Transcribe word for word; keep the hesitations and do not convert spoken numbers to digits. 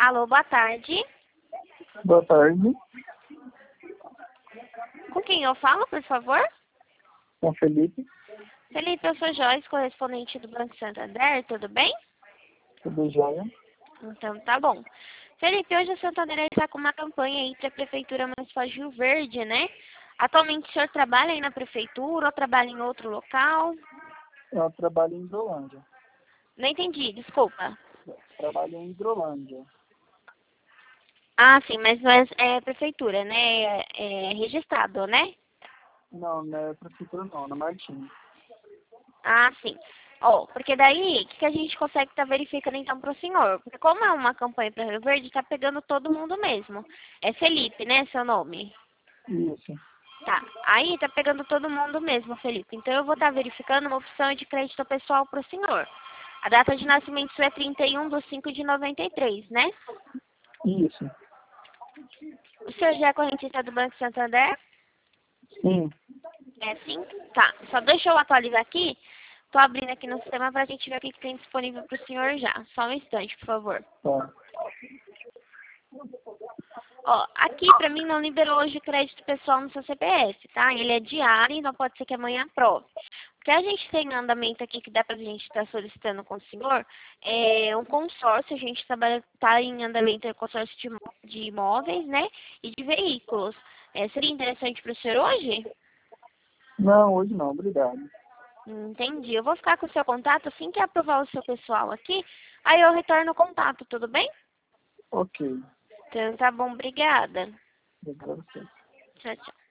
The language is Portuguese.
Alô, boa tarde. Boa tarde, Com quem eu falo, por favor? com Felipe, Felipe, eu sou Joyce, correspondente do Banco Santander, tudo bem? tudo jóia? Então tá bom. Felipe, hoje o Santander está com uma campanha aí para a Prefeitura Municipal de Rio Verde, né? Atualmente o senhor trabalha aí na Prefeitura ou trabalha em outro local? Eu trabalho em Hidrolândia. Não entendi, desculpa. Trabalho em Hidrolândia. Ah, sim, mas não é, é Prefeitura, né? É, é registrado, né? Não, não é prefeitura não, na Martins. Ah, sim. Ó, porque daí, o que, que a gente consegue estar verificando então para o senhor? Porque como é uma campanha para Rio Verde, tá pegando todo mundo mesmo. É Felipe, né, seu nome? Isso, Tá. Aí tá pegando todo mundo mesmo, Felipe. Então eu vou estar verificando uma opção de crédito pessoal para o senhor. A data de nascimento é trinta e um de cinco de noventa e três, né? isso, O senhor já é correntista do Banco Santander? sim, É sim? Tá. Só deixa eu atualizar aqui. Tô abrindo aqui no sistema pra gente ver o que que tem disponível pro senhor já. Só um instante, por favor. tá. Ó, aqui pra mim não liberou hoje crédito pessoal no seu C P F, tá? Ele é diário e não pode ser que amanhã aprove. O que a gente tem em andamento aqui que dá pra gente estar solicitando com o senhor é um consórcio. A gente trabalha, tá em andamento é consórcio de, imó- de imóveis, né? E de veículos. É, seria interessante pro senhor hoje? Não, hoje não, obrigado. Entendi. Eu vou ficar com o seu contato assim que aprovar o seu pessoal aqui. Aí eu retorno o contato, tudo bem? Ok, Então tá bom, obrigada. obrigado a você. Tchau, tchau.